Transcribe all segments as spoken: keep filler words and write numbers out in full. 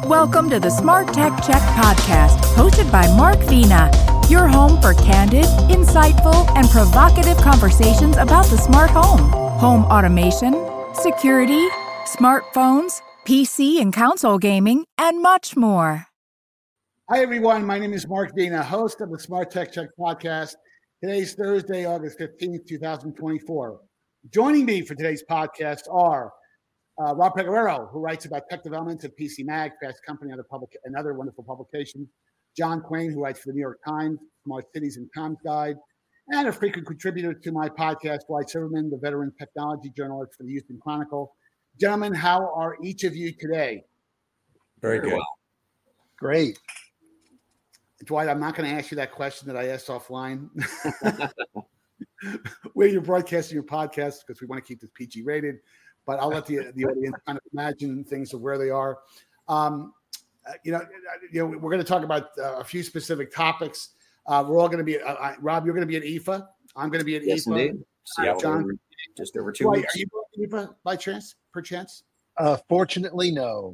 Welcome to the Smart Tech Check podcast, hosted by Mark Vina, your home for candid, insightful, and provocative conversations about the smart home, home automation, security, smartphones, P C and console gaming, and much more. Hi, everyone. My name is Mark Vina, host of the Smart Tech Check podcast. Today's Thursday, August fifteenth, twenty twenty-four. Joining me for today's podcast are uh, Rob Pegoraro, who writes about tech developments at P C Mag, Fast Company, and other, public, and other wonderful publications. John Quain, who writes for the New York Times, Smart Cities and Comms Guide, and a frequent contributor to my podcast, Dwight Silverman, the veteran technology journalist for the Houston Chronicle. Gentlemen, how are each of you today? Very good. Well. Great. Dwight, I'm not going to ask you that question that I asked offline. Where you're broadcasting your podcast, because we want to keep this P G rated, but I'll let the, the audience kind of imagine things of where they are. Um, you know, you know, we're going to talk about uh, a few specific topics. Uh, we're all going to be, uh, uh, Rob, you're going to be at I F A. I'm going to be at yes, I F A. Indeed. Uh, John, over, just over two Dwight, weeks. are you going to I F A by chance, perchance? Uh, fortunately, no.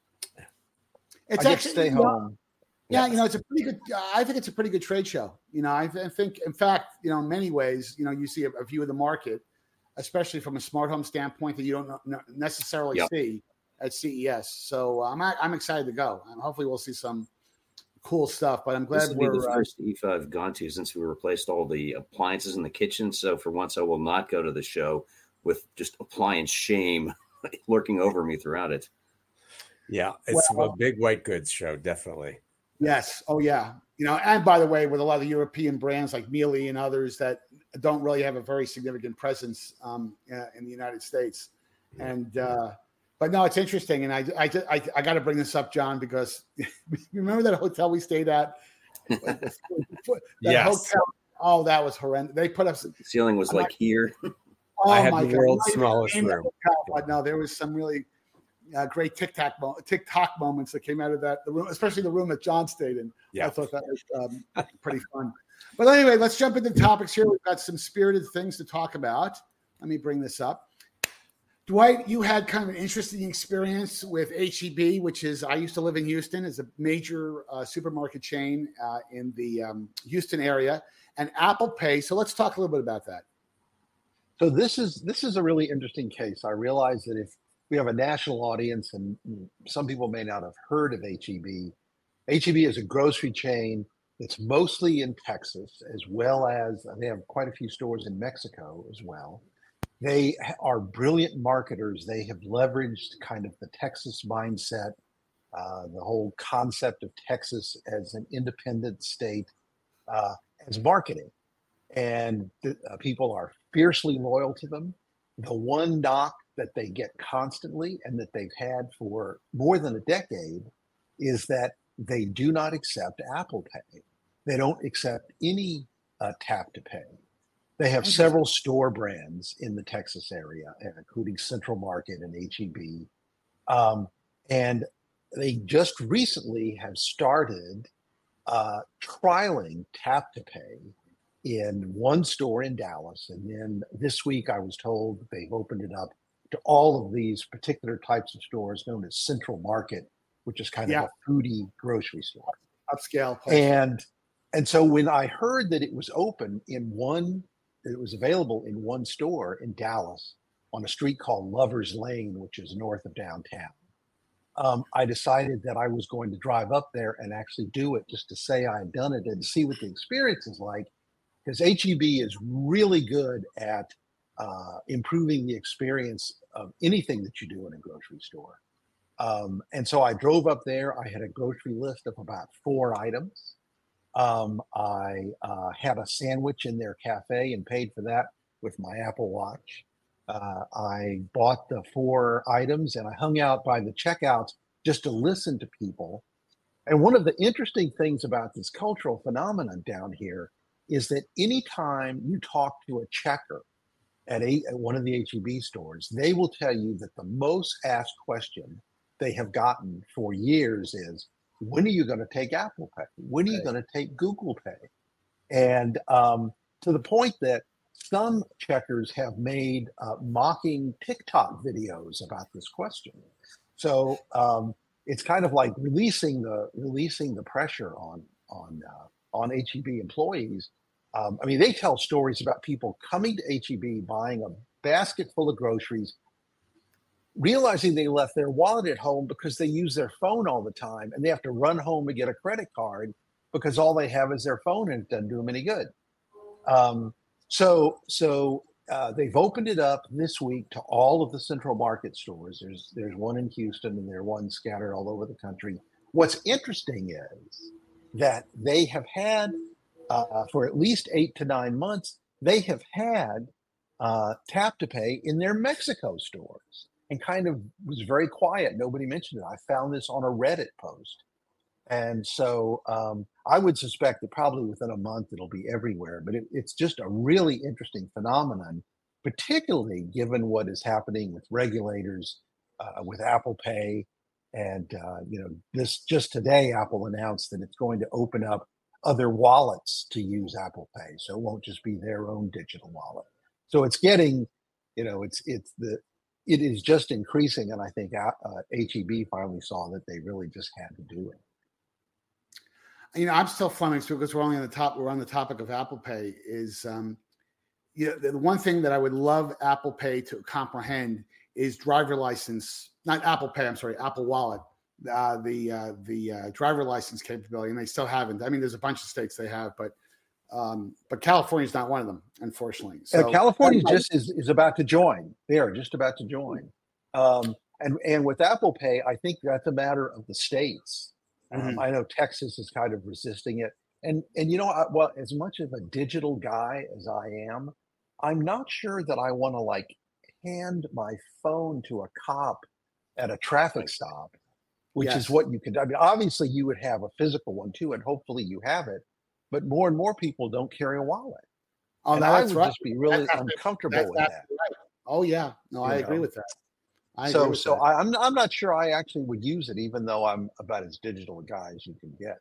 It's I get actually to stay you know, home. Yeah, you know, it's a pretty good. Uh, I think it's a pretty good trade show. You know, I, th- I think, in fact, you know, in many ways, you know, you see a, a view of the market, especially from a smart home standpoint, that you don't n- necessarily Yep. see at C E S. So uh, I'm I'm excited to go, and hopefully we'll see some cool stuff. But I'm glad This will we're be the uh, first I F A I've gone to since we replaced all the appliances in the kitchen. So for once, I will not go to the show with just appliance shame lurking over me throughout it. Yeah, it's Well- a big white goods show, definitely. yes, oh yeah, you know. And by the way, with a lot of European brands like Miele and others that don't really have a very significant presence um, uh, in the United States, and. Uh, But no, it's interesting, and I I I, I got to bring this up, John, because you remember that hotel we stayed at? that Yes. hotel. Oh, that was horrendous. They put up. The ceiling was I'm like not- here. Oh I had my the God. world's I'm not even smallest naming the room. hotel, but no, there was some really uh, great TikTok mo- TikTok moments that came out of that the room, especially the room that John stayed in. Yeah. I thought that was um, pretty fun. But anyway, let's jump into topics here. We've got some spirited things to talk about. Let me bring this up. Dwight, you had kind of an interesting experience with H E B, which is, I used to live in Houston, is a major uh, supermarket chain uh, in the um, Houston area, and Apple Pay. So let's talk a little bit about that. So this is this is a really interesting case. I realize that if we have a national audience and some people may not have heard of H E B, H E B is a grocery chain that's mostly in Texas, as well as they have quite a few stores in Mexico as well. They are brilliant marketers. They have leveraged kind of the Texas mindset, uh, the whole concept of Texas as an independent state uh, as marketing. And the, uh, people are fiercely loyal to them. The one knock that they get constantly and that they've had for more than a decade is that they do not accept Apple Pay. They don't accept any uh, tap to pay. They have several store brands in the Texas area, including Central Market and H E B. Um, and they just recently have started uh, trialing tap to pay in one store in Dallas. And then this week, I was told they've opened it up to all of these particular types of stores known as Central Market, which is kind Yeah. of a foodie grocery store. Upscale. place. And and so when I heard that it was open in one, it was available in one store in Dallas on a street called Lover's Lane, which is north of downtown, um, I decided that I was going to drive up there and actually do it just to say I had done it and see what the experience is like. Because H E B is really good at uh, improving the experience of anything that you do in a grocery store. Um, and so I drove up there. I had a grocery list of about four items. Um, I uh, had a sandwich in their cafe and paid for that with my Apple Watch. Uh, I bought the four items and I hung out by the checkouts just to listen to people. And one of the interesting things about this cultural phenomenon down here is that anytime you talk to a checker at, a, at one of the H E B stores, they will tell you that the most asked question they have gotten for years is, when are you going to take Apple Pay? When are you Right. going to take Google Pay? And um, to the point that some checkers have made uh, mocking TikTok videos about this question. So um, it's kind of like releasing the releasing the pressure on on uh, on H E B employees. Um, I mean, they tell stories about people coming to H E B, buying a basket full of groceries, realizing they left their wallet at home because they use their phone all the time, and they have to run home and get a credit card because all they have is their phone, and it doesn't do them any good. Um, so, so uh, they've opened it up this week to all of the Central Market stores. There's there's one in Houston, and there are one scattered all over the country. What's interesting is that they have had, uh, for at least eight to nine months, they have had uh, tap to pay in their Mexico stores, and kind of was very quiet. Nobody mentioned it. I found this on a Reddit post. And so um, I would suspect that probably within a month it'll be everywhere. But it, it's just a really interesting phenomenon, particularly given what is happening with regulators, uh, with Apple Pay. And, uh, you know, this just today, Apple announced that it's going to open up other wallets to use Apple Pay. So it won't just be their own digital wallet. So it's getting, you know, it's it's the it is just increasing. And I think uh, H E B finally saw that they really just had to do it. You know, I'm still flummoxed because we're only on the top. We're on the topic of Apple Pay. Is um, you know, the one thing that I would love Apple Pay to comprehend is driver license, not Apple Pay. I'm sorry, Apple Wallet, uh, the uh, the uh, driver license capability, and they still haven't. I mean, there's a bunch of states they have, but um, but California's not one of them, unfortunately. So uh, California just is is about to join. They are just about to join, um, and and with Apple Pay, I think that's a matter of the states. Um, mm-hmm. I know Texas is kind of resisting it. And, and you know, I, well, as much of a digital guy as I am, I'm not sure that I want to like hand my phone to a cop at a traffic stop, which yes. is what you could, I mean, obviously you would have a physical one too, and hopefully you have it, but more and more people don't carry a wallet. Oh, and I would right. just be really that's uncomfortable that's, with that's that. Right. Oh yeah. No, you I know? agree with that. I so, so I, I'm I'm not sure I actually would use it, even though I'm about as digital a guy as you can get.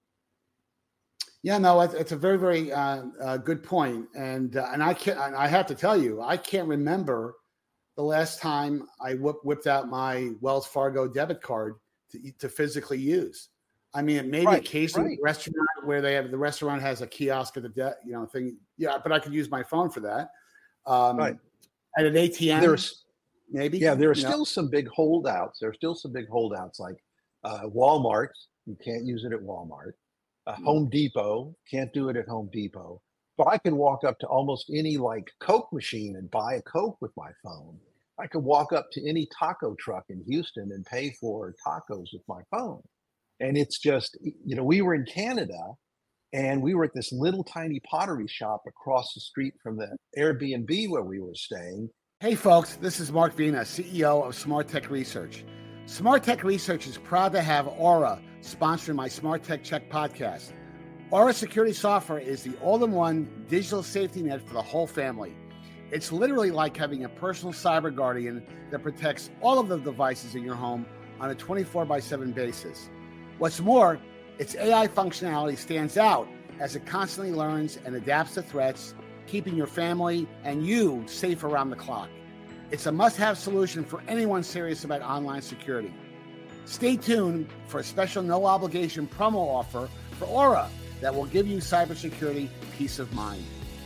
Yeah, no, it's, it's a very, very uh, uh, good point, and uh, and I can't. And I have to tell you, I can't remember the last time I whip, whipped out my Wells Fargo debit card to to physically use. I mean, it may be right, occasionally right. a restaurant where they have the restaurant has a kiosk at the de- you know thing. Yeah, but I could use my phone for that. Um, right. At an A T M. There's Maybe. Yeah, there are still know. some big holdouts. There are still some big holdouts like uh, Walmart. You can't use it at Walmart. Uh, mm-hmm. Home Depot, can't do it at Home Depot. But I can walk up to almost any like Coke machine and buy a Coke with my phone. I could walk up to any taco truck in Houston and pay for tacos with my phone. And it's just, you know, we were in Canada and we were at this little tiny pottery shop across the street from the Airbnb where we were staying. Hey folks, this is Mark Vina, C E O of Smart Tech Research. Smart Tech Research is proud to have Aura sponsoring my Smart Tech Check podcast. Aura Security Software is the all-in-one digital safety net for the whole family. It's literally like having a personal cyber guardian that protects all of the devices in your home on a twenty-four by seven basis. What's more, its A I functionality stands out as it constantly learns and adapts to threats, keeping your family and you safe around the clock. It's a must-have solution for anyone serious about online security. Stay tuned for a special no-obligation promo offer for Aura that will give you cybersecurity peace of mind.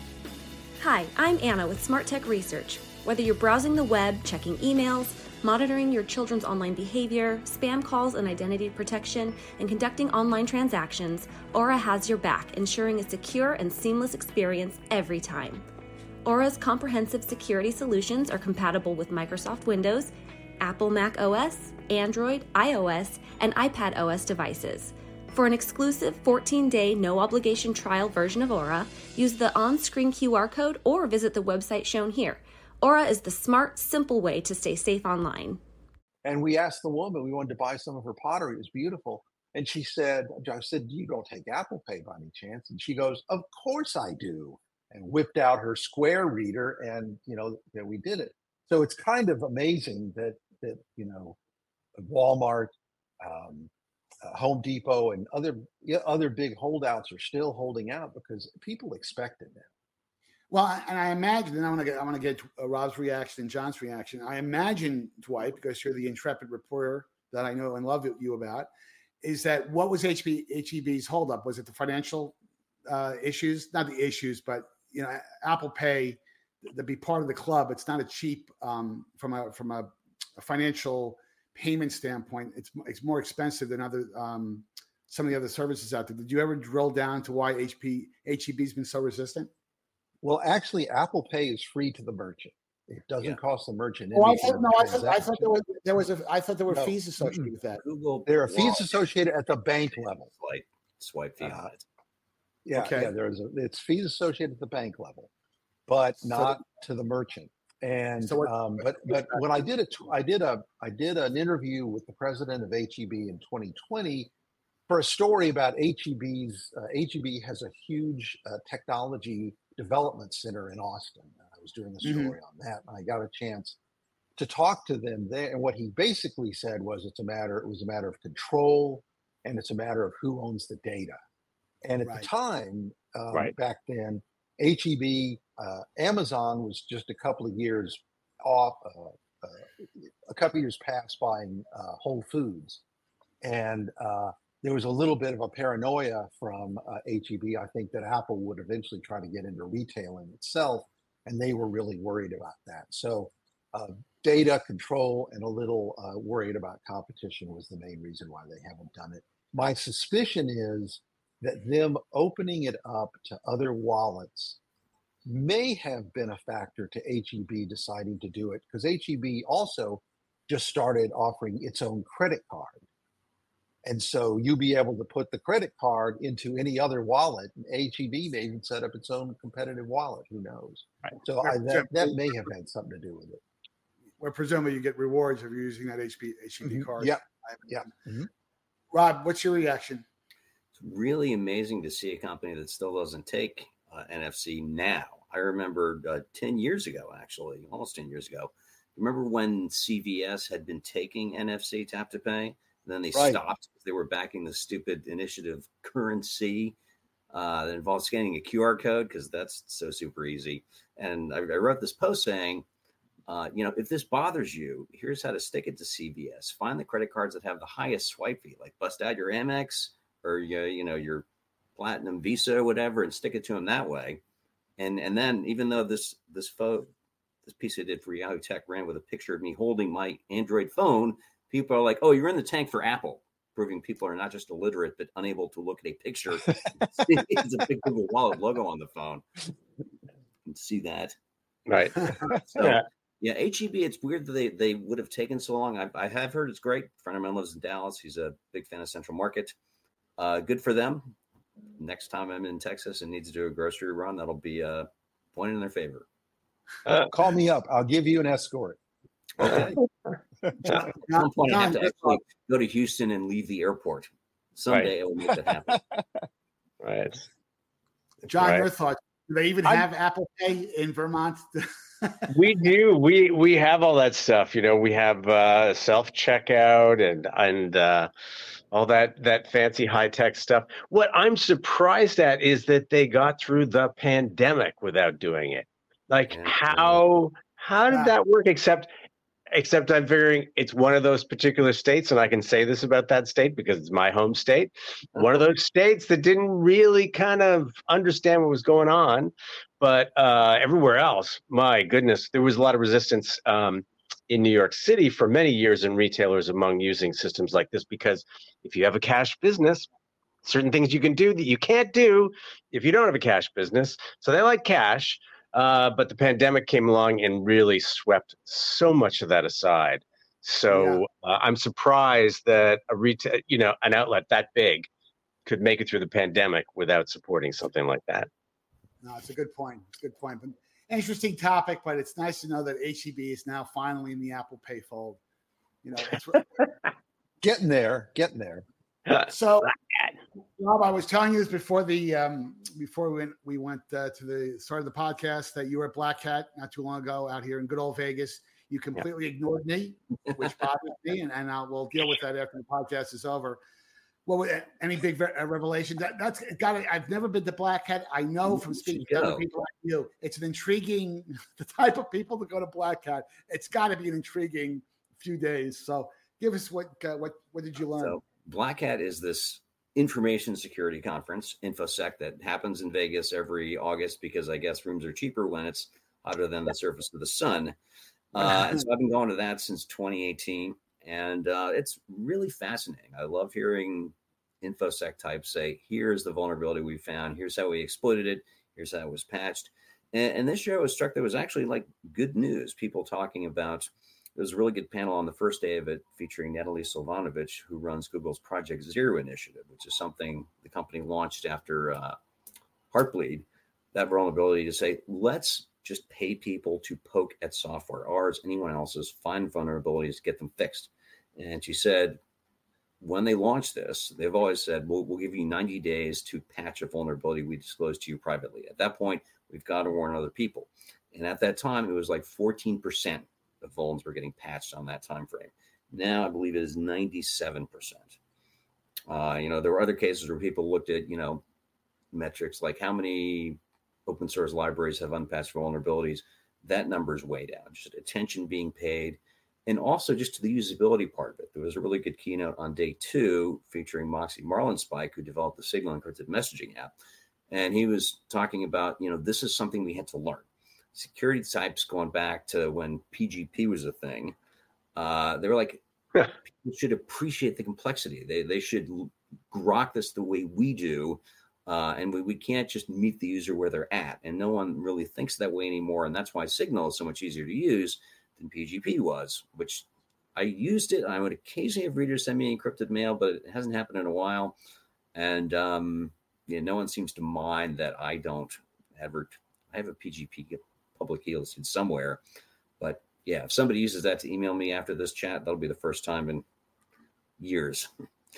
Hi, I'm Anna with Smart Tech Research. Whether you're browsing the web, checking emails, monitoring your children's online behavior, spam calls and identity protection, and conducting online transactions, Aura has your back, ensuring a secure and seamless experience every time. Aura's comprehensive security solutions are compatible with Microsoft Windows, Apple Mac O S, Android, iOS, and iPad O S devices. For an exclusive fourteen-day no-obligation trial version of Aura, use the on-screen Q R code or visit the website shown here. Aura is the smart, simple way to stay safe online. And we asked the woman, we wanted to buy some of her pottery. It was beautiful. And she said, I said, you don't take Apple Pay by any chance? And she goes, of course I do. And whipped out her Square reader and, you know, that we did it. So it's kind of amazing that, that you know, Walmart, um, uh, Home Depot and other, other big holdouts are still holding out because people expect it now. Well, and I imagine, and I want to get, I want to get Rob's reaction and John's reaction. I imagine, Dwight, because you're the intrepid reporter that I know and love you about, is that what was H B, H E B's holdup? Was it the financial uh, issues? Not the issues, but you know, Apple Pay, to be part of the club, it's not a cheap um, from a from a, a financial payment standpoint. It's it's more expensive than other um, some of the other services out there. Did you ever drill down to why H P H E B's been so resistant? Well, actually, Apple Pay is free to the merchant. It doesn't yeah. cost the merchant anything. Oh, I thought, no, I thought, I thought there was there was a I thought there were no. fees associated mm-hmm. with that. Google there are fees associated at the bank level. Swipe, swipe fee uh, on it. Yeah, okay. yeah. There's a, it's fees associated at the bank level, but not so, to the merchant. And so what, um, but but when I did a I did a I did an interview with the president of H E B in twenty twenty for a story about H E B's. Uh, H E B has a huge uh, technology development center in Austin. I was doing a story mm-hmm. on that, and I got a chance to talk to them there. And what he basically said was, it's a matter. It was a matter of control, and it's a matter of who owns the data. And at right. the time, um, right. back then, H E B, uh, Amazon was just a couple of years off, uh, uh, a couple of years past buying uh, Whole Foods. And uh, there was a little bit of a paranoia from uh, H E B, I think, that Apple would eventually try to get into retailing itself. And they were really worried about that. So uh, data control and a little uh, worried about competition was the main reason why they haven't done it. My suspicion is that them opening it up to other wallets may have been a factor to H E B deciding to do it, because H E B also just started offering its own credit card. And so you'll be able to put the credit card into any other wallet. And H E B may even set up its own competitive wallet. Who knows? Right. So I, that, that may have had something to do with it. Well, presumably you get rewards if you're using that H E B mm-hmm. card. Yeah. Yeah. Mm-hmm. Rob, what's your reaction? It's really amazing to see a company that still doesn't take uh, N F C now. I remember uh, ten years ago, actually, almost ten years ago. Remember when C V S had been taking N F C tap to pay? And then they right. stopped because they were backing the stupid initiative currency uh, that involves scanning a Q R code, because that's so super easy. And I, I wrote this post saying, uh, you know, if this bothers you, here's how to stick it to C V S. Find the credit cards that have the highest swipe fee, like bust out your Amex or your, you know, your Platinum Visa or whatever, and stick it to them that way. And and then even though this this photo, this piece I did for Yahoo Tech ran with a picture of me holding my Android phone, people are like, "Oh, you're in the tank for Apple," proving people are not just illiterate but unable to look at a picture. It's a big Google Wallet logo on the phone. You can see that, right? So, yeah. yeah, H E B. It's weird that they they would have taken so long. I, I have heard it's great. A friend of mine lives in Dallas. He's a big fan of Central Market. Uh, good for them. Next time I'm in Texas and need to do a grocery run, that'll be a point in their favor. Uh, Call me up. I'll give you an escort. Okay. At some point, I have to actually go to Houston and leave the airport. Someday, right. I will make that happen. Right. John, right. your thoughts? Do they even have I'm, Apple Pay in Vermont? We do. We we have all that stuff. You know, we have uh, self checkout and and uh, all that that fancy high tech stuff. What I'm surprised at is that they got through the pandemic without doing it. Like yeah. how how did yeah. that work? Except. Except I'm figuring it's one of those particular states, and I can say this about that state because it's my home state, one of those states that didn't really kind of understand what was going on. But uh, everywhere else, my goodness, there was a lot of resistance um, in New York City for many years in retailers among using systems like this, because if you have a cash business, certain things you can do that you can't do if you don't have a cash business. So they like cash. Uh, but the pandemic came along and really swept so much of that aside. So yeah. uh, I'm surprised that a retail, you know, an outlet that big could make it through the pandemic without supporting something like that. No, it's a good point. It's a good point. But interesting topic, but it's nice to know that H E B is now finally in the Apple Pay fold. You know, it's getting there, getting there. So, Rob, I was telling you this before the um, before we went we went uh, to the start of the podcast that you were at Black Hat not too long ago out here in good old Vegas. You completely yeah. ignored me, which bothers me, and, and uh, we'll deal with that after the podcast is over. Well, any big re- revelation? That, that's got. I've never been to Black Hat. I know from speaking to other people like you, it's an intriguing the type of people that go to Black Hat. It's got to be an intriguing few days. So give us what uh, what what did you learn? So Black Hat is this information security conference, InfoSec, that happens in Vegas every August because I guess rooms are cheaper when it's hotter than the surface of the sun. Uh, and so I've been going to that since twenty eighteen, and uh, it's really fascinating. I love hearing InfoSec types say, here's the vulnerability we found, here's how we exploited it, here's how it was patched. And, and this year I was struck that was actually like good news. People talking about, there was a really good panel on the first day of it featuring Natalie Silvanovich, who runs Google's Project Zero initiative, which is something the company launched after uh, Heartbleed, that vulnerability to say, let's just pay people to poke at software, ours, anyone else's, find vulnerabilities, get them fixed. And she said, when they launched this, they've always said, we'll, we'll give you ninety days to patch a vulnerability we disclose to you privately. At that point, we've got to warn other people. And at that time, it was like fourteen percent of vulns were getting patched on that time frame. Now, I believe it is ninety-seven percent. Uh, you know, there were other cases where people looked at, you know, metrics like how many open source libraries have unpatched vulnerabilities. That number is way down. Just attention being paid. And also just to the usability part of it. There was a really good keynote on day two featuring Moxie Marlinspike, who developed the Signal encrypted messaging app. And he was talking about, you know, this is something we had to learn. Security types going back to when P G P was a thing. Uh, they were like, people should appreciate the complexity. They they should grok this the way we do. Uh, and we, we can't just meet the user where they're at. And no one really thinks that way anymore. And that's why Signal is so much easier to use than P G P was, which I used it. I would occasionally have readers send me encrypted mail, but it hasn't happened in a while. And um, yeah, no one seems to mind that I don't ever, I have a P G P public key listed somewhere. But yeah, if somebody uses that to email me after this chat, that'll be the first time in years.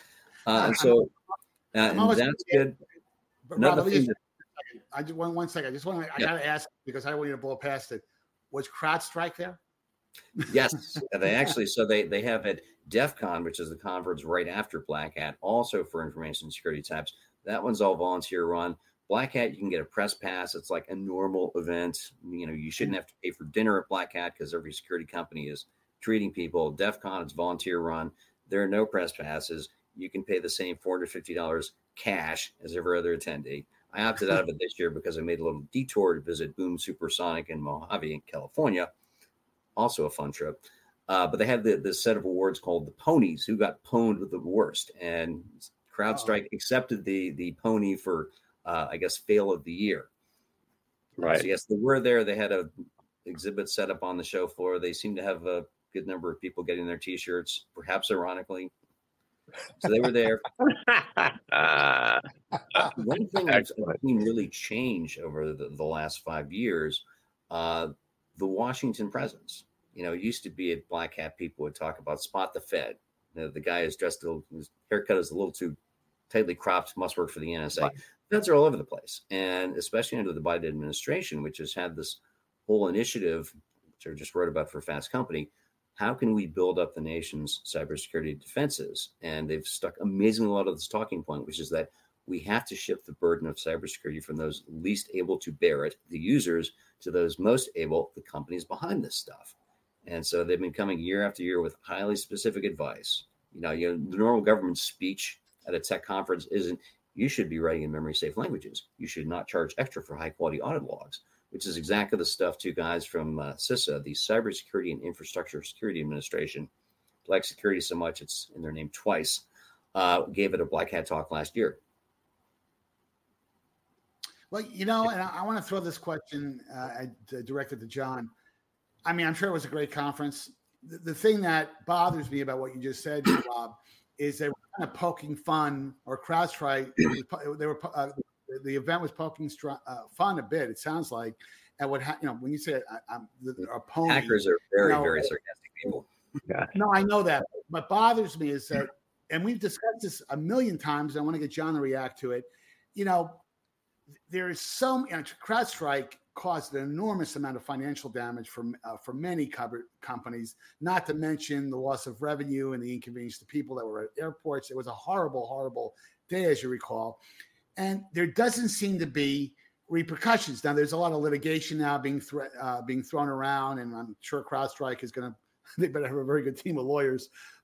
Uh, and so uh, and that's good. But Rob, just, that, I just one one second. I just want to. I yeah. got to ask because I don't want you to blow past it. Was CrowdStrike there? Yes, they actually. So they they have at DEF CON, which is the conference right after Black Hat, also for information security types. That one's all volunteer run. Black Hat, you can get a press pass. It's like a normal event. You know, you shouldn't have to pay for dinner at Black Hat because every security company is treating people. DEF CON, it's volunteer run. There are no press passes. You can pay the same four hundred fifty dollars cash as every other attendee. I opted out of it this year because I made a little detour to visit Boom Supersonic in Mojave, in California. Also a fun trip. Uh, but they had the, the set of awards called the Ponies, who got pwned with the worst. And CrowdStrike oh. accepted the the pony for, uh, I guess, fail of the year. Right. So yes, they were there. They had a exhibit set up on the show floor. They seemed to have a good number of people getting their T-shirts, perhaps ironically. So they were there. uh, One thing I've seen really change over the, the last five years, uh, the Washington presence. You know, it used to be at Black Hat, people would talk about Spot the Fed. You know, the guy is dressed, a little, his haircut is a little too tightly cropped, must work for the N S A. Right. Feds are all over the place. And especially under the Biden administration, which has had this whole initiative, which I just wrote about for Fast Company. How can we build up the nation's cybersecurity defenses? And they've stuck amazingly a lot of this talking point, which is that we have to shift the burden of cybersecurity from those least able to bear it, the users, to those most able, the companies behind this stuff. And so they've been coming year after year with highly specific advice. You know, you know, the normal government speech at a tech conference isn't, you should be writing in memory safe languages. You should not charge extra for high quality audit logs, which is exactly the stuff two guys from uh, CISA, the Cybersecurity and Infrastructure Security Administration, like security so much it's in their name twice, uh, gave it a Black Hat talk last year. Well, you know, and I, I want to throw this question uh, directed to John. I mean, I'm sure it was a great conference. The, the thing that bothers me about what you just said, Bob, is they were kind of poking fun, or CrowdStrike. They were uh, the event was poking uh, fun a bit. It sounds like, and what ha- you know when you say I, I'm the, the opponent, hackers are very you know, very sarcastic people. Yeah. No, I know that. What bothers me is that, and we've discussed this a million times. I want to get John to react to it. You know, there is some you know, CrowdStrike caused an enormous amount of financial damage for uh, for many covered companies. Not to mention the loss of revenue and the inconvenience to people that were at airports. It was a horrible, horrible day, as you recall. And there doesn't seem to be repercussions. Now, there's a lot of litigation now being thre- uh, being thrown around, and I'm sure CrowdStrike is going to. They better have a very good team of lawyers.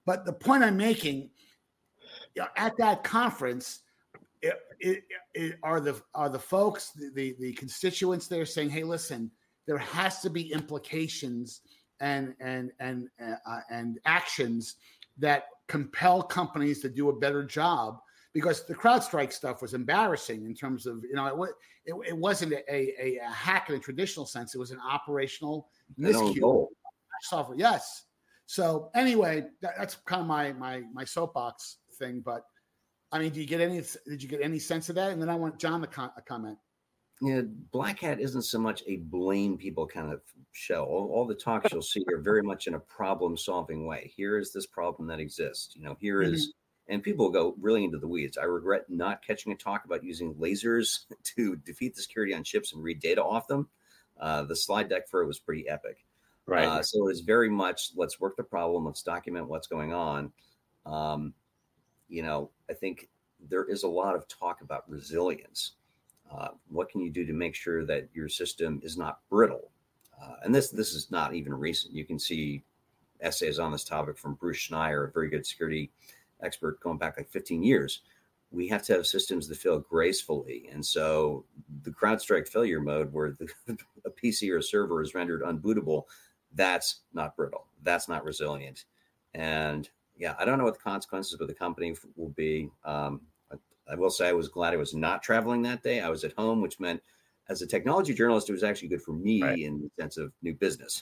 But the point I'm making, you know, at that conference, it, it, it are the are the folks, the, the the constituents there saying, "Hey, listen, there has to be implications and and and uh, and actions that compel companies to do a better job." Because the CrowdStrike stuff was embarrassing in terms of, you know, it, it, it wasn't a, a, a hack in a traditional sense. It was an operational miscue. Software, yes. So anyway, that, that's kind of my my my soapbox thing. But I mean, do you get any? Did you get any sense of that? And then I want John to com- comment. Yeah, Black Hat isn't so much a blame people kind of show. All, all the talks you'll see are very much in a problem-solving way. Here is this problem that exists. You know, here mm-hmm. is. And people go really into the weeds. I regret not catching a talk about using lasers to defeat the security on chips and read data off them. Uh, the slide deck for it was pretty epic. Right. Uh, so it's very much, let's work the problem. Let's document what's going on. Um, you know, I think there is a lot of talk about resilience. Uh, what can you do to make sure that your system is not brittle? Uh, and this this is not even recent. You can see essays on this topic from Bruce Schneier, a very good security expert going back like fifteen years. We have to have systems that fail gracefully. And so the CrowdStrike failure mode where the, a P C or a server is rendered unbootable, that's not brittle. That's not resilient. And yeah, I don't know what the consequences of the company will be. Um, I, I will say I was glad I was not traveling that day. I was at home, which meant as a technology journalist, it was actually good for me right. in the sense of new business.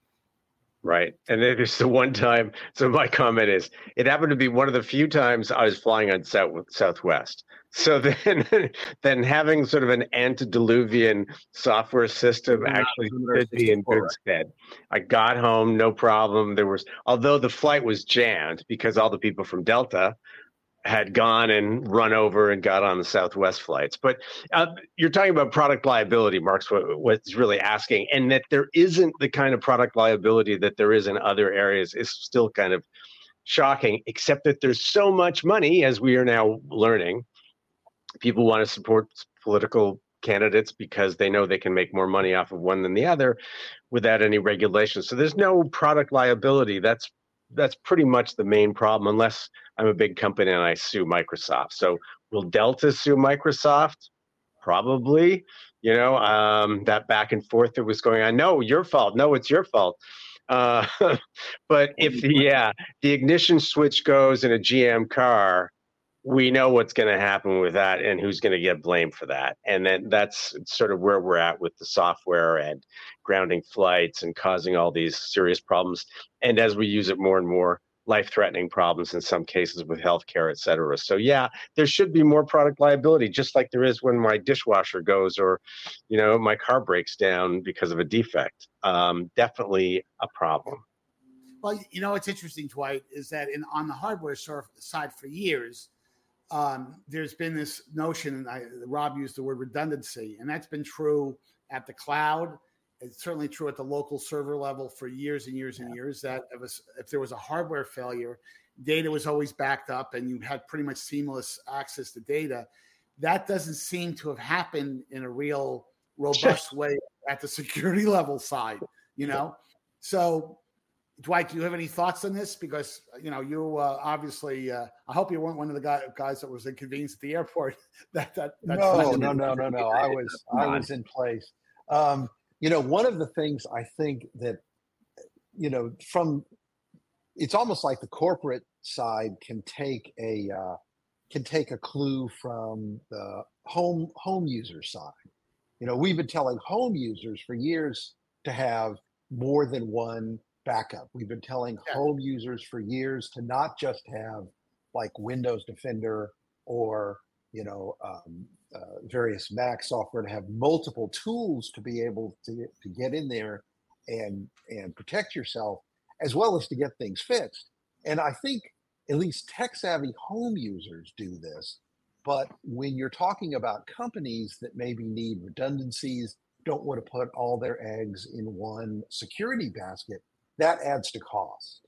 Right. And then there's the one time. So my comment is, it happened to be one of the few times I was flying on South, Southwest. So then, then having sort of an antediluvian software system yeah, actually could be in good stead. I got home, no problem. There was, although the flight was jammed because all the people from Delta had gone and run over and got on the Southwest flights. But uh, you're talking about product liability, Mark's what, what's really asking, and that there isn't the kind of product liability that there is in other areas is still kind of shocking, except that there's so much money, as we are now learning. People want to support political candidates because they know they can make more money off of one than the other without any regulation. So there's no product liability. That's that's pretty much the main problem, unless I'm a big company and I sue Microsoft. So will Delta sue Microsoft? Probably. You know, um, that back and forth that was going on. No, your fault. No, it's your fault. Uh, but if the, yeah, the ignition switch goes in a G M car, we know what's going to happen with that and who's going to get blamed for that. And then that's sort of where we're at with the software and grounding flights and causing all these serious problems. And as we use it more and more, life-threatening problems in some cases with healthcare, et cetera. So yeah, there should be more product liability, just like there is when my dishwasher goes or, you know, my car breaks down because of a defect. Um, definitely a problem. Well, you know, what's interesting, Dwight, is that in on the hardware side for years, um, there's been this notion, and I, Rob used the word redundancy, and that's been true at the cloud. It's certainly true at the local server level for years and years and years, that if, was, if there was a hardware failure, data was always backed up and you had pretty much seamless access to data. That doesn't seem to have happened in a real robust way at the security level side, you know? So, Dwight, do you have any thoughts on this? Because, you know, you uh, obviously, uh, I hope you weren't one of the guy, guys that was inconvenienced at the airport. that, that that's No, no, no, no, no. I was, I was in place. Um, You know, one of the things I think that, you know, from, it's almost like the corporate side can take a, uh, can take a clue from the home, home user side. You know, we've been telling home users for years to have more than one backup. We've been telling yeah. home users for years to not just have like Windows Defender or, you know, um, uh, various Mac software, to have multiple tools to be able to, to get in there and and protect yourself, as well as to get things fixed. And I think at least tech-savvy home users do this. But when you're talking about companies that maybe need redundancies, don't want to put all their eggs in one security basket, that adds to cost.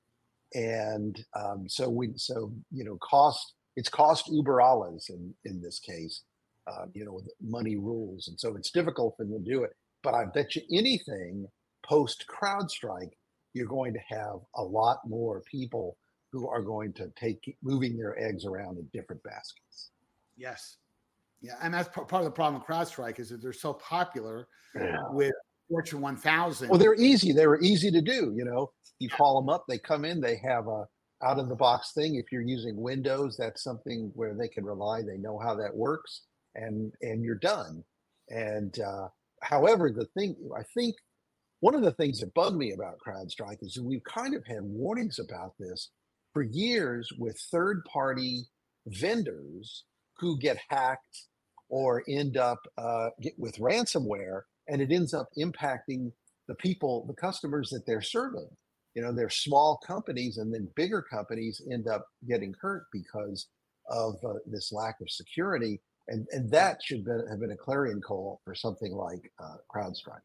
And um, so we, so you know, cost. It's cost uber alles in, in this case, uh, you know, money rules. And so it's difficult for them to do it. But I bet you anything post CrowdStrike, you're going to have a lot more people who are going to take moving their eggs around in different baskets. Yes. Yeah. And that's part of the problem with CrowdStrike is that they're so popular yeah. with Fortune one thousand. Well, they're easy. They were easy to do. You know, you call them up, they come in, they have a out of the box thing. If you're using Windows, that's something where they can rely. They know how that works, and and you're done. And uh, however, the thing I think one of the things that bugged me about CrowdStrike is we've kind of had warnings about this for years with third-party vendors who get hacked or end up uh, get with ransomware, and it ends up impacting the people, the customers that they're serving. You know, they're small companies, and then bigger companies end up getting hurt because of uh, this lack of security. And, and that should be, have been a clarion call for something like uh, CrowdStrike.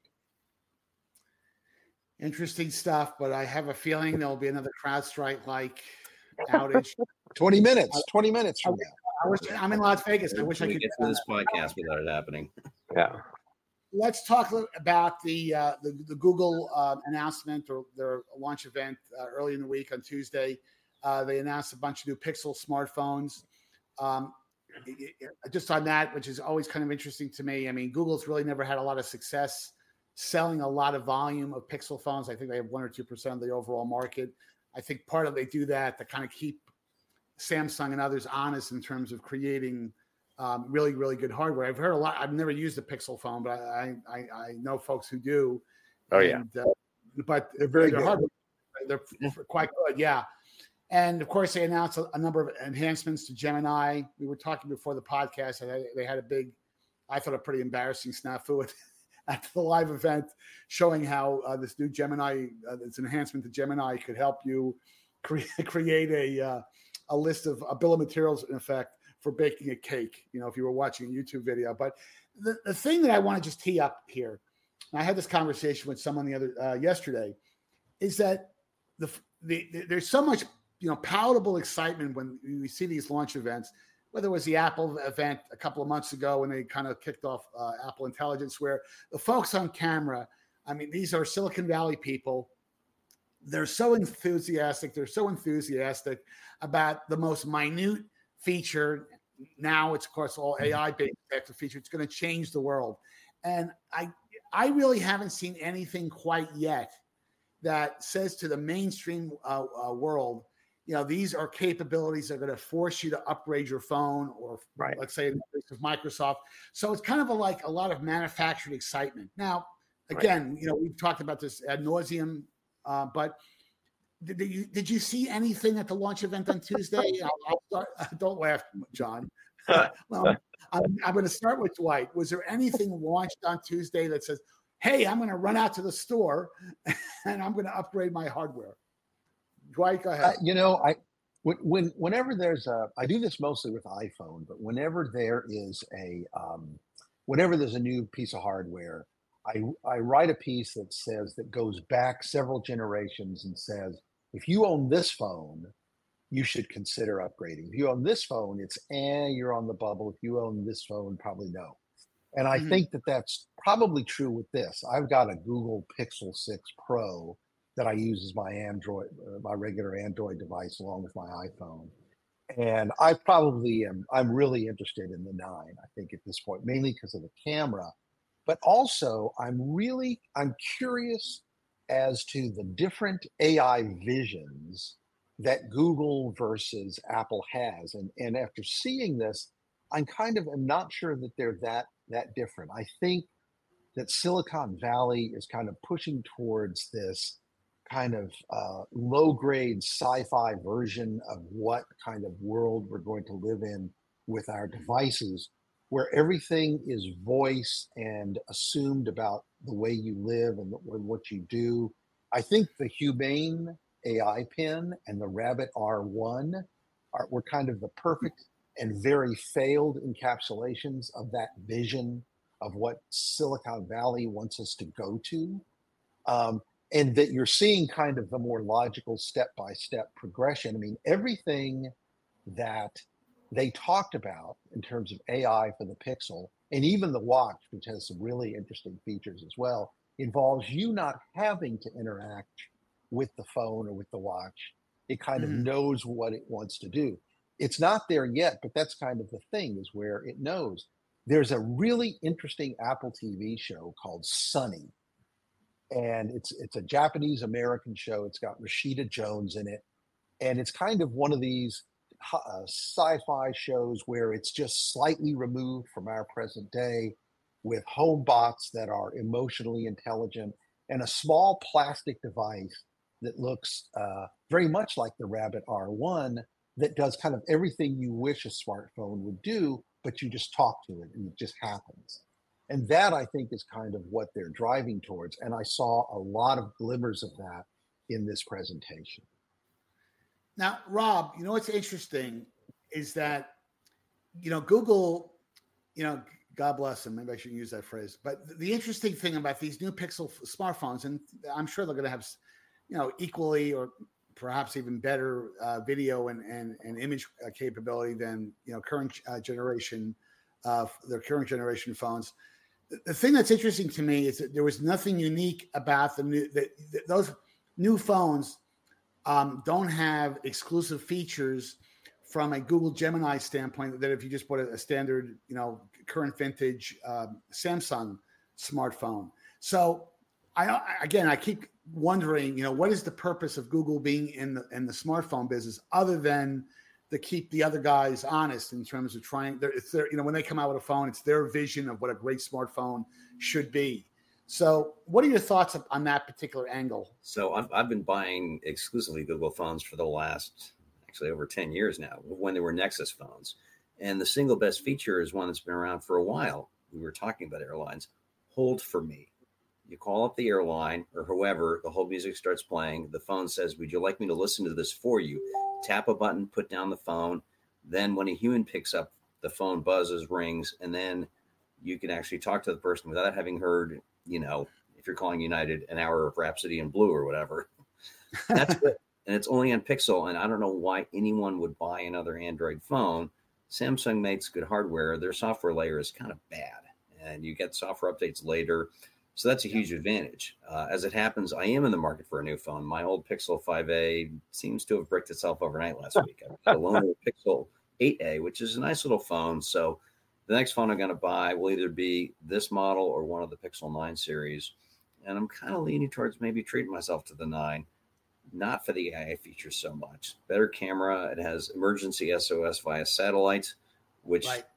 Interesting stuff, but I have a feeling there'll be another CrowdStrike-like outage. twenty minutes, twenty minutes from now. I wish, I'm in Las Vegas. I wish I could get through this podcast without it happening. Yeah. Let's talk about the uh, the, the Google uh, announcement or their launch event uh, early in the week on Tuesday. Uh, they announced a bunch of new Pixel smartphones. Um, it, it, just on that, which is always kind of interesting to me. I mean, Google's really never had a lot of success selling a lot of volume of Pixel phones. I think they have one or two percent of the overall market. I think part of they do that to kind of keep Samsung and others honest in terms of creating um, really, really good hardware. I've heard a lot. I've never used a Pixel phone, but I I, I know folks who do. Oh and, yeah, uh, but they're very they're good. Hardware, they're quite good. Yeah. And of course, they announced a, a number of enhancements to Gemini. We were talking before the podcast. They, they had a big, I thought, a pretty embarrassing snafu at, at the live event, showing how uh, this new Gemini, uh, this enhancement to Gemini, could help you cre- create a uh, a list of a bill of materials, in effect, for baking a cake. You know, if you were watching a YouTube video. But the, the thing that I want to just tee up here, and I had this conversation with someone the other uh, yesterday, is that the, the, the there's so much, you know, palatable excitement when we see these launch events, whether it was the Apple event a couple of months ago when they kind of kicked off uh, Apple Intelligence, where the folks on camera, I mean, these are Silicon Valley people. They're so enthusiastic. They're so enthusiastic about the most minute feature. Now it's, of course, all A I-based types of feature. It's going to change the world. And I, I really haven't seen anything quite yet that says to the mainstream uh, uh, world, you know, these are capabilities that are going to force you to upgrade your phone, or right. let's say in the case of Microsoft. So it's kind of a, like a lot of manufactured excitement. Now, again, right. you know, we've talked about this ad nauseum, uh, but did, did, you, did you see anything at the launch event on Tuesday? I'll, I'll start, don't laugh, John. well, I'm, I'm going to start with Dwight. Was there anything launched on Tuesday that says, hey, I'm going to run out to the store and I'm going to upgrade my hardware? Dwight, go ahead. Uh, you know, I when, when whenever there's a, I do this mostly with iPhone, but whenever there is a, um, whenever there's a new piece of hardware, I I write a piece that says that goes back several generations and says, if you own this phone, you should consider upgrading. If you own this phone, it's eh, you're on the bubble. If you own this phone, probably no. And I mm-hmm. think that that's probably true with this. I've got a Google Pixel six Pro that I use as my Android, uh, my regular Android device, along with my iPhone. And I probably am, I'm really interested in the nine, I think, at this point, mainly because of the camera. But also, I'm really, I'm curious as to the different A I visions that Google versus Apple has. And, and after seeing this, I'm kind of, I'm not sure that they're that, that different. I think that Silicon Valley is kind of pushing towards this kind of uh, low-grade sci-fi version of what kind of world we're going to live in with our devices, where everything is voice and assumed about the way you live and what you do. I think the Humane A I pen and the Rabbit R one are were kind of the perfect and very failed encapsulations of that vision of what Silicon Valley wants us to go to. Um, and that you're seeing kind of the more logical step-by-step progression. I mean, everything that they talked about in terms of A I for the Pixel, and even the watch, which has some really interesting features as well, involves you not having to interact with the phone or with the watch, It kind Mhm. of knows what it wants to do. It's not there yet, but that's kind of the thing, is where it knows. There's a really interesting Apple T V show called Sunny, and it's it's a Japanese American show. It's got Rashida Jones in it, and it's kind of one of these uh, sci-fi shows where it's just slightly removed from our present day, with home bots that are emotionally intelligent and a small plastic device that looks uh, very much like the Rabbit R one, that does kind of everything you wish a smartphone would do, but you just talk to it and it just happens. And that, I think, is kind of what they're driving towards. And I saw a lot of glimmers of that in this presentation. Now, Rob, you know what's interesting is that, you know, Google, you know, God bless them. Maybe I shouldn't use that phrase. But the interesting thing about these new Pixel smartphones, and I'm sure they're going to have, you know, equally or perhaps even better uh, video and, and, and image uh, capability than, you know, current uh, generation, uh, their current generation phones. The, the thing that's interesting to me is that there was nothing unique about the new, that those new phones um, don't have exclusive features from a Google Gemini standpoint that if you just bought a, a standard, you know, current vintage um, Samsung smartphone. So I, again, I keep wondering, you know, what is the purpose of Google being in the in the smartphone business other than to keep the other guys honest in terms of trying. It's their, you know, when they come out with a phone, it's their vision of what a great smartphone should be. So, what are your thoughts on that particular angle? So, I've I've been buying exclusively Google phones for the last actually over ten years now, when they were Nexus phones, and the single best feature is one that's been around for a while. We were talking about airlines. Hold for me. You call up the airline or whoever, the whole music starts playing. The phone says, would you like me to listen to this for you? Tap a button, put down the phone. Then when a human picks up, the phone buzzes, rings, and then you can actually talk to the person without having heard, you know, if you're calling United, an hour of Rhapsody in Blue or whatever. That's it. And it's only on Pixel. And I don't know why anyone would buy another Android phone. Samsung makes good hardware. Their software layer is kind of bad, and you get software updates later. So that's a huge advantage. Uh, as it happens, I am in the market for a new phone. My old Pixel five A seems to have bricked itself overnight last week. I've got a loaner Pixel eight A, which is a nice little phone. So the next phone I'm going to buy will either be this model or one of the Pixel nine series. And I'm kind of leaning towards maybe treating myself to the nine, not for the A I features so much. Better camera. It has emergency S O S via satellite, which... Right.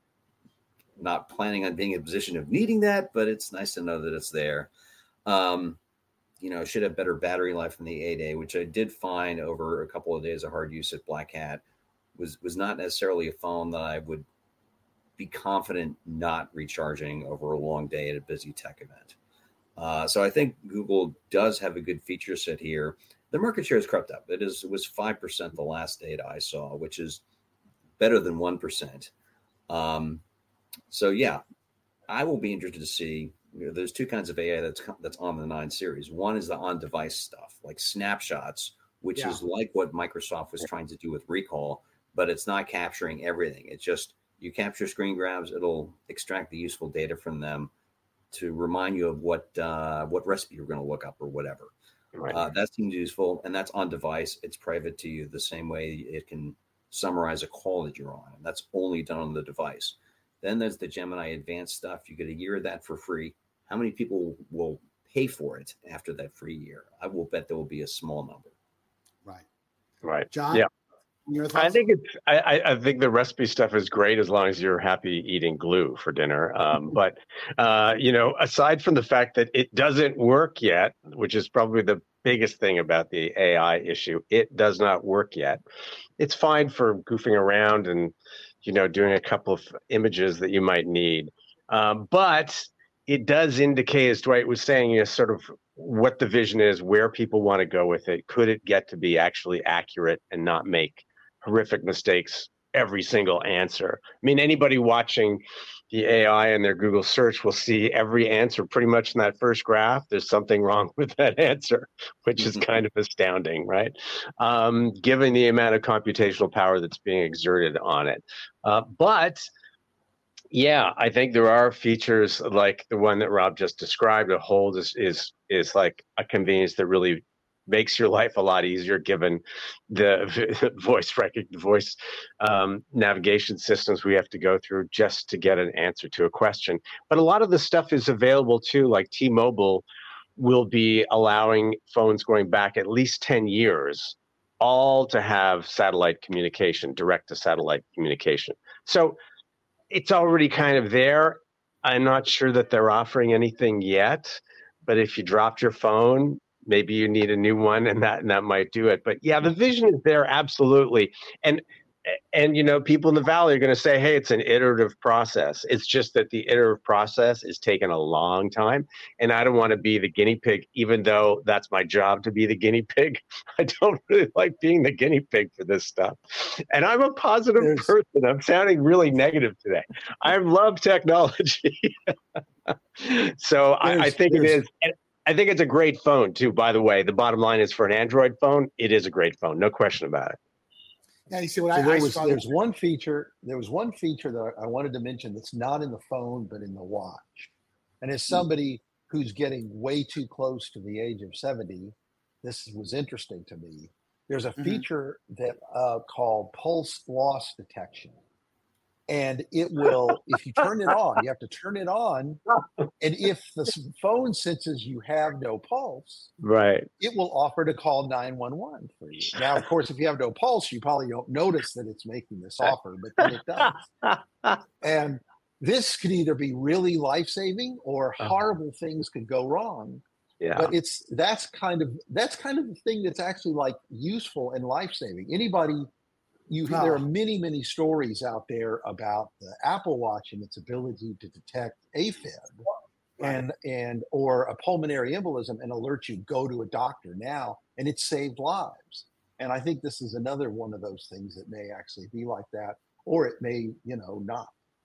Not planning on being in a position of needing that, but it's nice to know that it's there. Um, you know, should have better battery life than the eight A, which I did find over a couple of days of hard use at Black Hat was, was not necessarily a phone that I would be confident not recharging over a long day at a busy tech event. Uh, so I think Google does have a good feature set here. The market share has crept up. It is, it was five percent the last data I saw, which is better than one percent. Um, So yeah, I will be interested to see. You know, there's two kinds of A I that's that's on the nine series. One is the on-device stuff, like snapshots, which yeah. is like what Microsoft was trying to do with Recall, but it's not capturing everything. It's just you capture screen grabs, it'll extract the useful data from them to remind you of what uh, what recipe you're going to look up or whatever. Right. Uh, that seems useful, and that's on device. It's private to you the same way it can summarize a call that you're on, and that's only done on the device. Then there's the Gemini Advanced stuff. You get a year of that for free. How many people will pay for it after that free year? I will bet there will be a small number. Right. Right. John? Yeah. Your I think it's. I, I think the recipe stuff is great as long as you're happy eating glue for dinner. Um, but uh, you know, aside from the fact that it doesn't work yet, which is probably the biggest thing about the A I issue, it does not work yet. It's fine for goofing around and, you know, doing a couple of images that you might need. Um, but it does indicate, as Dwight was saying, you know, sort of what the vision is, where people want to go with it. Could it get to be actually accurate and not make horrific mistakes every single answer? I mean, anybody watching the A I and their Google search will see every answer pretty much in that first graph. There's something wrong with that answer, which is kind of astounding, right? Um, given the amount of computational power that's being exerted on it. Uh, but yeah, I think there are features like the one that Rob just described. A hold is is is like a convenience that really makes your life a lot easier given the voice rec- voice um, navigation systems we have to go through just to get an answer to a question. But a lot of the stuff is available too, like T-Mobile will be allowing phones going back at least ten years, all to have satellite communication, direct to satellite communication. So it's already kind of there. I'm not sure that they're offering anything yet, but if you dropped your phone, maybe you need a new one, and that and that might do it. But yeah, the vision is there, absolutely. And and you know, people in the Valley are going to say, hey, it's an iterative process. It's just that the iterative process is taking a long time, and I don't want to be the guinea pig, even though that's my job to be the guinea pig. I don't really like being the guinea pig for this stuff. And I'm a positive There's- person. I'm sounding really negative today. I love technology. So I, I think it is. And I think it's a great phone too, by the way. The bottom line is, for an Android phone, it is a great phone. No question about it. Yeah, you see what So I, there I was saw there's one feature there was one feature that I wanted to mention that's not in the phone but in the watch. And as somebody who's getting way too close to the age of seventy, this was interesting to me. There's a Mhm. feature that uh, called pulse loss detection. And it will, if you turn it on, you have to turn it on. And if the s- phone senses you have no pulse, Right. it will offer to call nine one one for you. Now, of course, if you have no pulse, you probably don't notice that it's making this offer, but then it does. And this could either be really life-saving or horrible things could go wrong. Yeah. But it's that's kind of that's kind of the thing that's actually like useful and life-saving. Anybody you Oh. there are many, many stories out there about the Apple Watch and its ability to detect AFib and and or a pulmonary embolism and alert you, go to a doctor now, and it's saved lives. And I think this is another one of those things that may actually be like that, or it may, you know, not.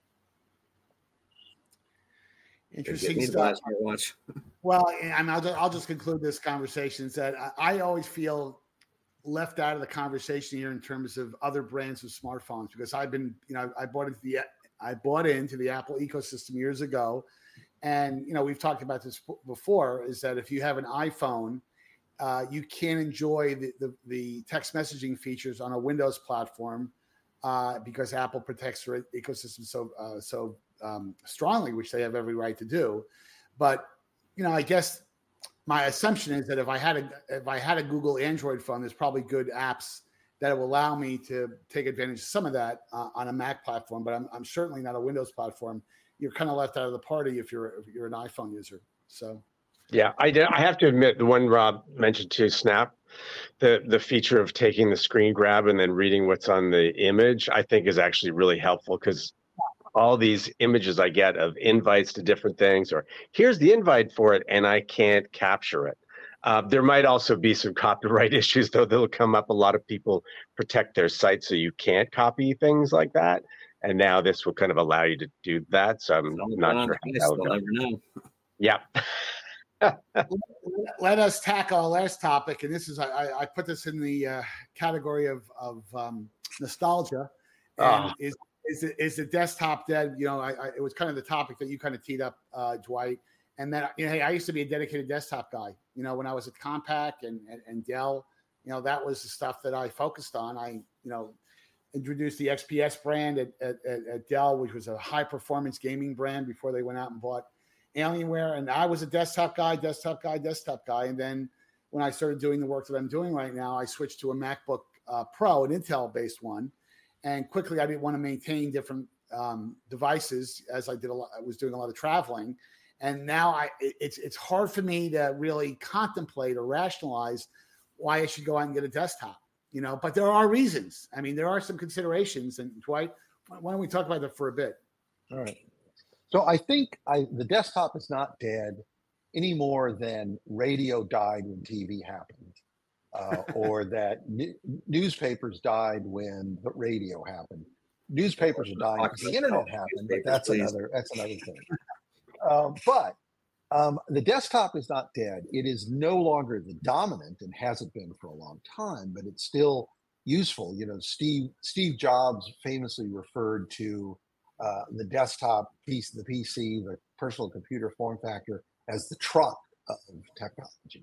interesting Get me to buy a stuff. smartwatch. Well, I mean, I'll just, I'll just conclude this conversation. Is that I, I always feel left out of the conversation here in terms of other brands of smartphones, because I've been, you know, I bought into the I bought into the Apple ecosystem years ago, and you know, we've talked about this before. Is that if you have an iPhone, uh, you can't enjoy the, the the text messaging features on a Windows platform uh, because Apple protects their ecosystem so uh, so um, strongly, which they have every right to do. But you know, I guess my assumption is that if I had a if I had a Google Android phone, there's probably good apps that will allow me to take advantage of some of that uh, on a Mac platform. But I'm I'm certainly not a Windows platform. You're kind of left out of the party if you're if you're an iPhone user. So Yeah, I did, I have to admit, the one Rob mentioned too, Snap, the the feature of taking the screen grab and then reading what's on the image, I think is actually really helpful, because all these images I get of invites to different things, or here's the invite for it, and I can't capture it. Uh, there might also be some copyright issues, though, that'll come up. A lot of people protect their site so you can't copy things like that. And now this will kind of allow you to do that. So I'm Don't not go sure on how the that will They'll go. never know. Yeah. let us tackle our last topic, and this is I, I put this in the uh, category of of um, nostalgia, and Oh. is is the, is the desktop dead? You know, I, I, it was kind of the topic that you kind of teed up, uh, Dwight. And then, you know, hey, I used to be a dedicated desktop guy. You know, when I was at Compaq and, and and Dell, you know, that was the stuff that I focused on. I, you know, introduced the X P S brand at, at, at Dell, which was a high performance gaming brand before they went out and bought Alienware. And I was a desktop guy, desktop guy, desktop guy. And then when I started doing the work that I'm doing right now, I switched to a MacBook uh, Pro, an Intel-based one. And quickly, I didn't want to maintain different um, devices as I did. A lot, I was doing a lot of traveling, and now I it's it's hard for me to really contemplate or rationalize why I should go out and get a desktop. You know, but there are reasons. I mean, there are some considerations. And Dwight, why don't we talk about that for a bit? All right. So I think I the desktop is not dead any more than radio died when T V happened. Uh, or that n- newspapers died when the radio happened. Newspapers are dying because the internet happened, but that's another that's another thing. Um, but um, the desktop is not dead. It is no longer the dominant and hasn't been for a long time, but it's still useful. You know, Steve Steve Jobs famously referred to uh, the desktop piece, the P C, the personal computer form factor, as the truck of technology.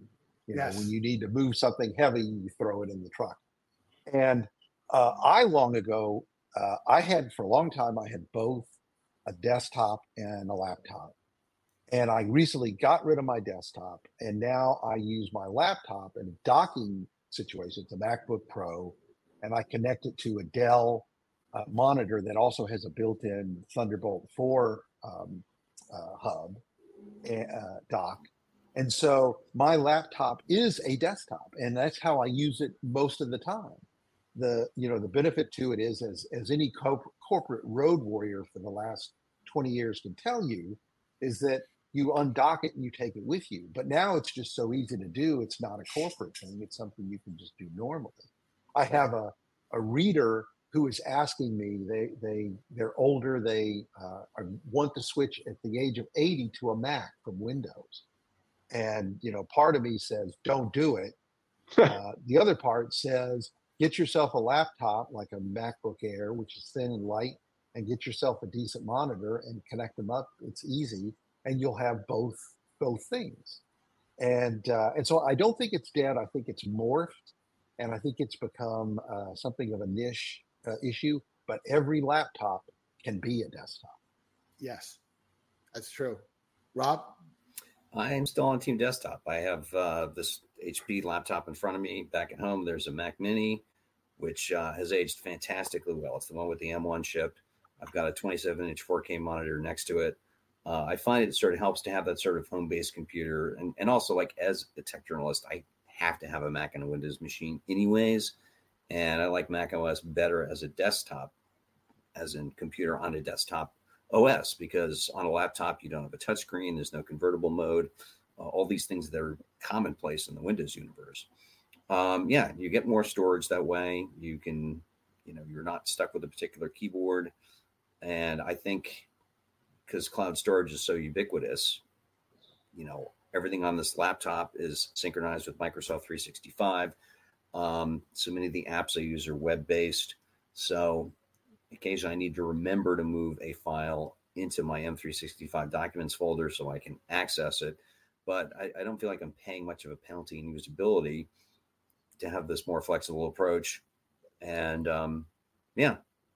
You know, Yes. when you need to move something heavy, you throw it in the truck. And uh, I long ago, uh, I had for a long time, I had both a desktop and a laptop. And I recently got rid of my desktop, and now I use my laptop in a docking situation. It's a MacBook Pro, and I connect it to a Dell uh, monitor that also has a built-in Thunderbolt four um, uh, hub uh, dock. And so my laptop is a desktop, and that's how I use it most of the time. The you know the benefit to it is, as as any co- corporate road warrior for the last twenty years can tell you, is that you undock it and you take it with you. But now it's just so easy to do. It's not a corporate thing. It's something you can just do normally. I have a, a reader who is asking me, they, they, they're older. They uh, are, want to switch at the age of eighty to a Mac from Windows. And, you know, part of me says, don't do it. uh, the other part says, get yourself a laptop like a MacBook Air, which is thin and light, and get yourself a decent monitor and connect them up. It's easy. And you'll have both both things, and uh, and so I don't think it's dead. I think it's morphed, and I think it's become uh, something of a niche uh, issue. But every laptop can be a desktop. Yes, that's true. Rob? I am still on Team Desktop. I have uh, this H P laptop in front of me. Back at home, there's a Mac Mini, which uh, has aged fantastically well. It's the one with the M one chip. I've got a twenty-seven inch four K monitor next to it. Uh, I find it sort of helps to have that sort of home-based computer. And, and also, like, as a tech journalist, I have to have a Mac and a Windows machine anyways. And I like Mac O S better as a desktop, as in computer on a desktop O S, because on a laptop, you don't have a touchscreen. There's no convertible mode. Uh, all these things that are commonplace in the Windows universe. Um, yeah, you get more storage that way. You can, you know, you're not stuck with a particular keyboard. And I think, because cloud storage is so ubiquitous, you know, everything on this laptop is synchronized with Microsoft three sixty-five. Um, so many of the apps I use are web-based. So occasionally I need to remember to move a file into my M three sixty-five documents folder so I can access it. But I, I don't feel like I'm paying much of a penalty in usability to have this more flexible approach. And um, yeah,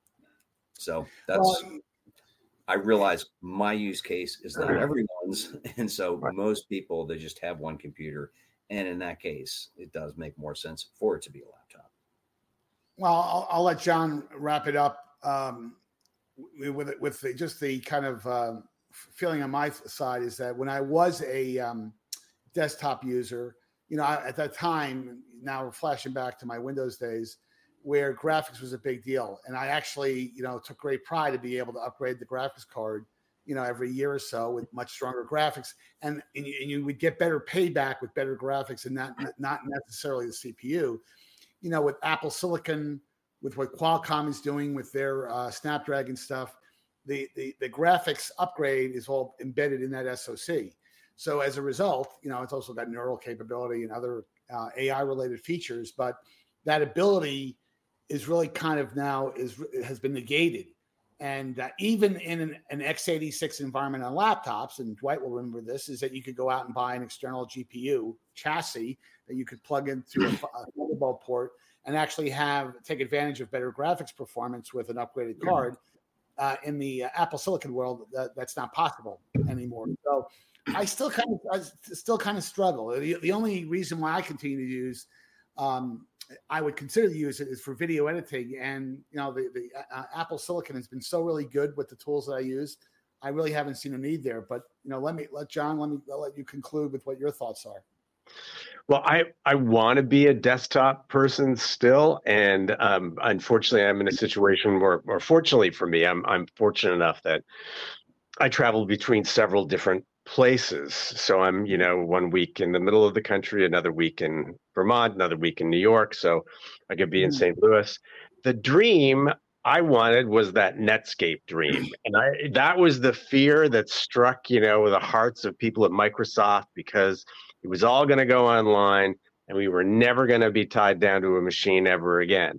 so that's... Well, I realize my use case is not everyone's. And so most people, they just have one computer. And in that case, it does make more sense for it to be a laptop. Well, I'll, I'll let John wrap it up um, with, with the, just the kind of uh, feeling on my side is that when I was a um, desktop user, you know, I, at that time, now flashing back to my Windows days, where graphics was a big deal. And I actually, you know, took great pride to be able to upgrade the graphics card, you know, every year or so with much stronger graphics. And, and, you, and you would get better payback with better graphics and not, not necessarily the C P U. You know, with Apple Silicon, with what Qualcomm is doing with their uh, Snapdragon stuff, the, the, the graphics upgrade is all embedded in that S O C. So as a result, you know, it's also got neural capability and other uh, A I-related features, but that ability is really kind of now is has been negated. And uh, even in an, an x eighty-six environment on laptops, and Dwight will remember this, is that you could go out and buy an external G P U chassis that you could plug into a, a Thunderbolt port and actually have take advantage of better graphics performance with an upgraded card. Uh, in the uh, Apple Silicon world, that, that's not possible anymore. So I still kind of I still kind of struggle. The, the only reason why I continue to use um, I would consider to use it is for video editing. And, you know, the, the uh, Apple Silicon has been so really good with the tools that I use. I really haven't seen a need there, but, you know, let me let John, let me I'll let you conclude with what your thoughts are. Well, I, I want to be a desktop person still. And um, unfortunately, I'm in a situation where, or fortunately for me, I'm, I'm fortunate enough that I travel between several different places. So I'm, you know, one week in the middle of the country, another week in Vermont, another week in New York. So I could be in Saint Louis. The dream I wanted was that Netscape dream. And I, that was the fear that struck, you know, the hearts of people at Microsoft, because it was all going to go online and we were never going to be tied down to a machine ever again.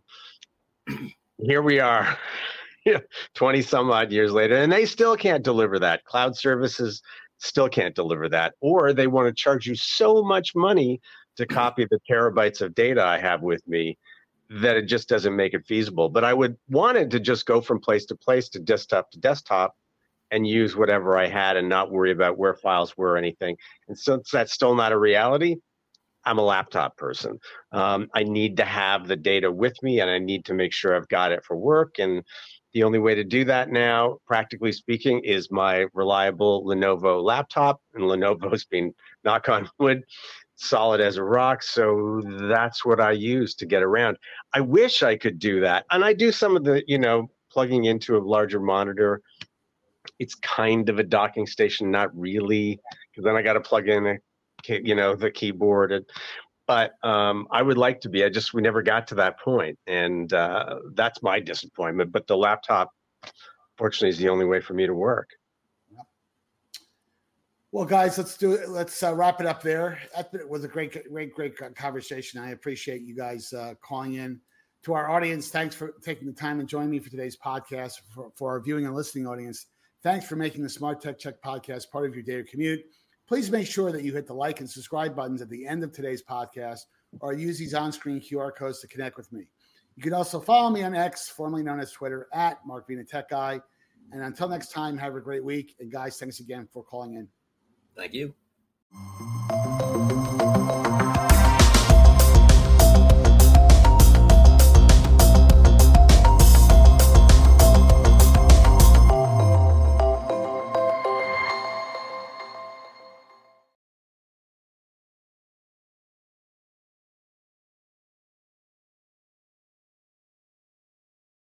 Here we are, twenty some odd years later, and they still can't deliver that. Cloud services still can't deliver that, or they want to charge you so much money to copy the terabytes of data I have with me that it just doesn't make it feasible. But I would want it to just go from place to place, to desktop to desktop, and use whatever I had and not worry about where files were or anything. And since that's still not a reality, I'm a laptop person. Um, I need to have the data with me, and I need to make sure I've got it for work. And the only way to do that now, practically speaking, is my reliable Lenovo laptop. And Lenovo's been, knock on wood, solid as a rock. So that's what I use to get around. I wish I could do that. And I do some of the, you know, plugging into a larger monitor. It's kind of a docking station, not really, because then I got to plug in, a, you know, the keyboard. And, but um, I would like to be. I just we never got to that point, and uh, that's my disappointment. But the laptop, fortunately, is the only way for me to work. Well, guys, let's do it. Let's uh, wrap it up there. That was a great, great, great conversation. I appreciate you guys uh, calling in. To our audience, thanks for taking the time and joining me for today's podcast. For, for our viewing and listening audience, thanks for making the Smart Tech Check podcast part of your daily commute. Please make sure that you hit the like and subscribe buttons at the end of today's podcast, or use these on-screen Q R codes to connect with me. You can also follow me on X, formerly known as Twitter, at Mark Vina Tech Guy. And until next time, have a great week. And guys, thanks again for calling in. Thank you.